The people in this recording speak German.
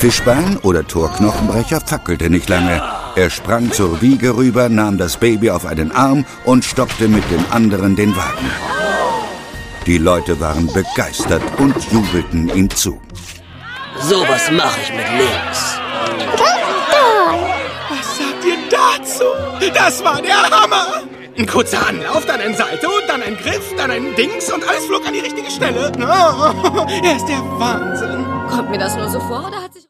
Fischbein oder Thor-Knochenbrecher fackelte nicht lange. Er sprang zur Wiege rüber, nahm das Baby auf einen Arm und stoppte mit den anderen den Wagen. Die Leute waren begeistert und jubelten ihm zu. Sowas mache ich mit links. Was sagt ihr dazu? Das war der Hammer! Ein kurzer Anlauf, dann ein Salto, dann ein Griff, dann ein Dings und alles flog an die richtige Stelle. Oh, er ist der Wahnsinn. Kommt mir das nur so vor, oder hat sich